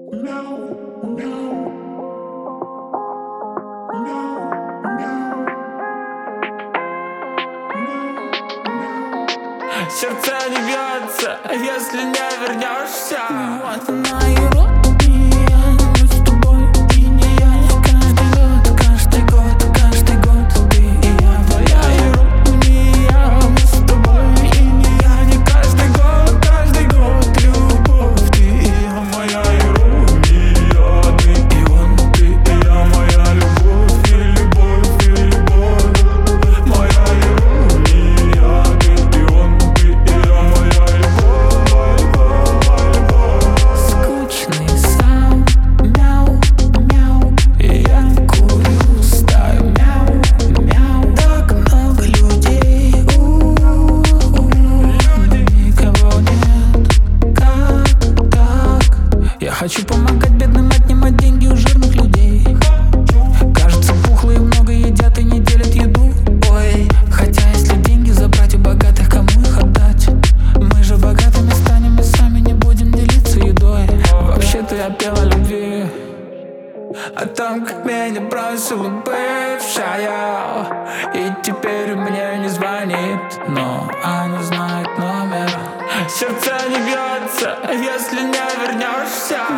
Сердце не бьется, если не вернешься. Вот она ирония, мы с тобой и не я. Каждый год, каждый год, каждый год ты и я. Твоя ирония, мы с тобой и не я. Не каждый год любовь, ты и я. Моя ирония, ты и он, ты и я. Моя любовь и любовь и любовь. Моя ирония, ты и он, ты и я. Моя любовь. Скучный сам, мяу, мяу. И я курю, стаю, мяу, мяу. Так много людей, но никого нет. Как так? Я хочу помогать бедным, отнимать деньги у жирных людей. Кажется, пухлые много едят и не делят еду. Ой, хотя если деньги забрать у богатых, кому их отдать? Мы же богатыми станем и сами не будем делиться едой. Вообще-то я пел о любви, о том, как меня бросила бывшая, и теперь мне не звонит, но она знает номер. Сердце не бьется, если не вернешься.